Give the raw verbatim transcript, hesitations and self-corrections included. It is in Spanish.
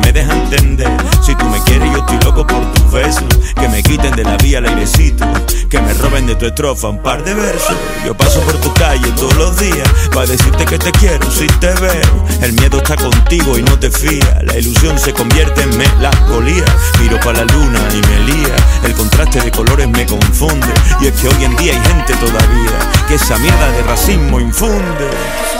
me deja entender. Si tú me quieres yo estoy loco por tus besos, que me quiten de la vía el airecito, que me roben de tu estrofa un par de versos. Yo paso por tu calle todos los días para decirte que te quiero si te veo. El miedo está contigo y no te fía, la ilusión se convierte en melancolía. Miro para la luna y me lía, el contraste de colores me confunde. Y es que hoy en día hay gente todavía que esa mierda de racismo infunde.